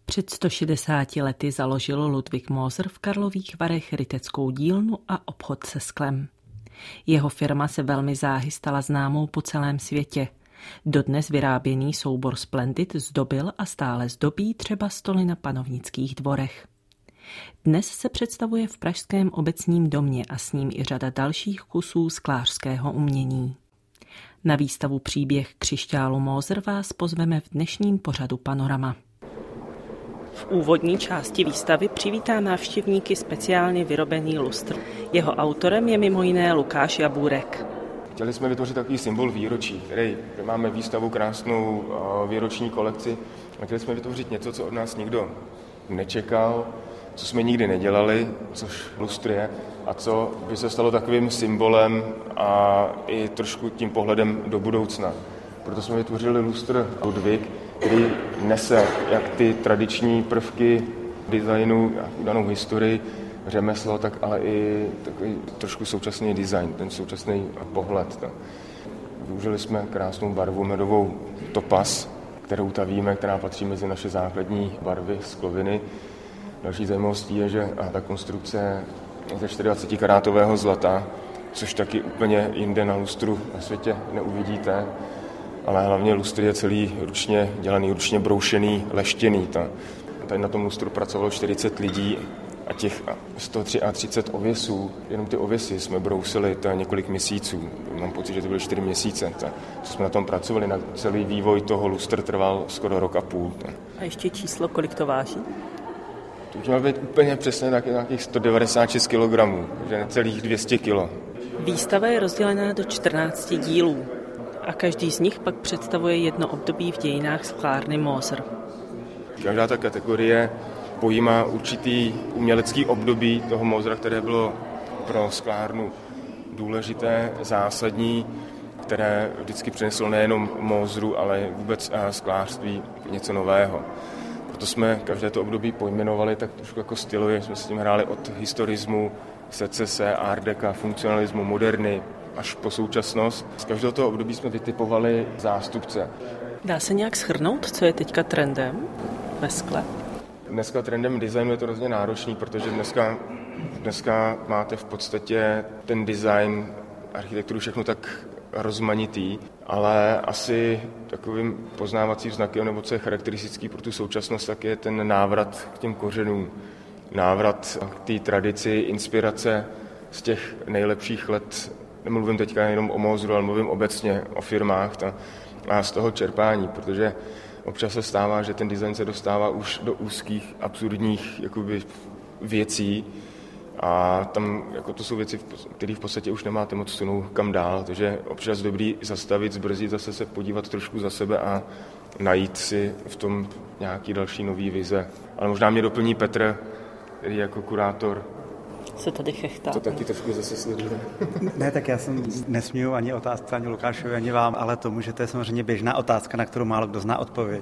Před 160 lety založil Ludwig Moser v Karlových Varech ryteckou dílnu a obchod se sklem. Jeho firma se velmi záhy stala známou po celém světě. Dodnes vyráběný soubor Splendid zdobil a stále zdobí třeba stoly na panovnických dvorech. Dnes se představuje v pražském Obecním domě a s ním i řada dalších kusů sklářského umění. Na výstavu Příběh křišťálu Moser vás pozveme v dnešním pořadu Panorama. V úvodní části výstavy přivítá návštěvníky speciálně vyrobený lustr. Jeho autorem je mimo jiné Lukáš Jabůrek. Chtěli jsme vytvořit takový symbol výročí, který máme výstavu krásnou výroční kolekci. A chtěli jsme vytvořit něco, co od nás nikdo nečekal, co jsme nikdy nedělali, což lustr je, a co by se stalo takovým symbolem a i trošku tím pohledem do budoucna. Proto jsme vytvořili lustr Ludwig, který nese jak ty tradiční prvky designu, danou historii, řemeslo, tak ale i takový trošku současný design, ten současný pohled. Využili jsme krásnou barvu medovou topaz, kterou tavíme, která patří mezi naše základní barvy skloviny. Další zajímavostí je, že ta konstrukce je ze 24 karátového zlata, což taky úplně jinde na lustru na světě neuvidíte, ale hlavně lustr je celý ručně dělaný, ručně broušený, leštěný. Tady na tom lustru pracovalo 40 lidí a těch 133 ověsů, jenom ty ověsy jsme brousili několik měsíců. Mám pocit, že to byly 4 měsíce, co jsme na tom pracovali. Na celý vývoj toho lustr trval skoro rok a půl. A ještě číslo, kolik to váží? To už má být úplně přesně nějakých 196 kg, že necelých 200 kg. Výstava je rozdělená do 14 dílů a každý z nich pak představuje jedno období v dějinách sklárny Moser. Každá ta kategorie pojímá určitý umělecký období toho Mosera, které bylo pro sklárnu důležité, zásadní, které vždycky přineslo nejenom Moseru, ale vůbec sklářství něco nového. Proto jsme každé to období pojmenovali tak trošku jako stylově, jsme s tím hráli od historismu, secese, art deca, funkcionalismu, moderny až po současnost. Z každého toho období jsme vytipovali zástupce. Dá se nějak shrnout, co je teďka trendem ve skle? Dneska trendem designu je to hrozně náročný, protože dneska máte v podstatě ten design, architekturu, všechno tak rozmanitý, ale asi takovým poznávacím znakem, nebo co je charakteristický pro tu současnost, tak je ten návrat k těm kořenům. Návrat k té tradici, inspirace z těch nejlepších let. Nemluvím teďka jenom o Moseru, ale mluvím obecně o firmách a z toho čerpání, protože občas se stává, že ten design se dostává už do úzkých, absurdních jakoby věcí a tam jako to jsou věci, které v podstatě už nemáte moc sunou kam dál, takže občas dobrý zastavit, zbrzdit, zase se podívat trošku za sebe a najít si v tom nějaký další nový vize. Ale možná mě doplní Petr, který jako kurátor se tady chechtá. To taky trošku zase sleduje. Ne, tak já jsem nesměju ani otázce, ani Lukášovi, ani vám, ale tomu, že to je samozřejmě běžná otázka, na kterou málo kdo zná odpověď.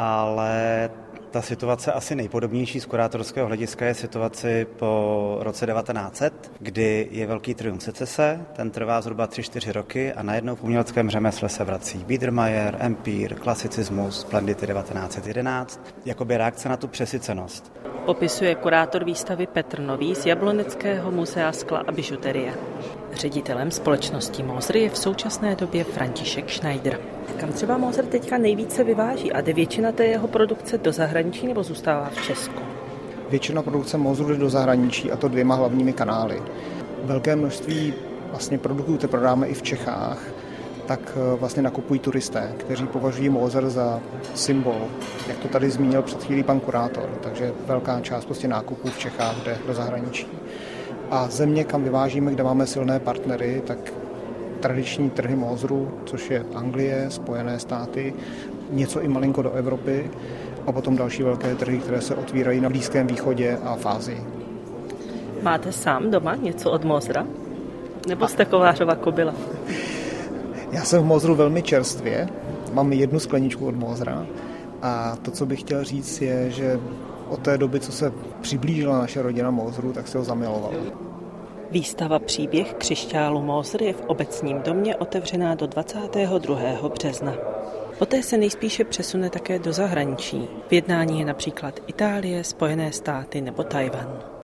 Ale ta situace asi nejpodobnější z kurátorského hlediska je situaci po roce 1900, kdy je velký triumf secese, ten trvá zhruba 3-4 roky a najednou v uměleckém řemesle se vrací Biedermeier, Empír, klasicismus, Splendid 1911, jakoby reakce na tu přesycenost. Popisuje kurátor výstavy Petr Nový z Jabloneckého muzea skla a bižuterie. Ředitelem společnosti Moser je v současné době František Schneider. Kam třeba Moser teďka nejvíce vyváží a jde většina té jeho produkce do zahraničí nebo zůstává v Česku? Většina produkce Moseru jde do zahraničí a to 2 hlavními kanály. Velké množství vlastně produktů, které prodáme i v Čechách, tak vlastně nakupují turisté, kteří považují Moser za symbol, jak to tady zmínil před chvílí pan kurátor. Takže velká část prostě nákupů v Čechách jde do zahraničí. A země, kam vyvážíme, kde máme silné partnery, tak tradiční trhy Moseru, což je Anglie, Spojené státy, něco i malinko do Evropy a potom další velké trhy, které se otvírají na Blízkém východě a v Asii. Máte sám doma něco od Mosera? Nebo jste kovářova kobyla? Já jsem v Moseru velmi čerstvě, mám 1 skleničku od Mosera a to, co bych chtěl říct, je, že od té doby, co se přiblížila naše rodina Moseru, tak se ho zamilovala. Výstava Příběh křišťálu Moser je v Obecním domě otevřená do 22. března. Poté se nejspíše přesune také do zahraničí. V jednání je například Itálie, Spojené státy nebo Tchaj-wan.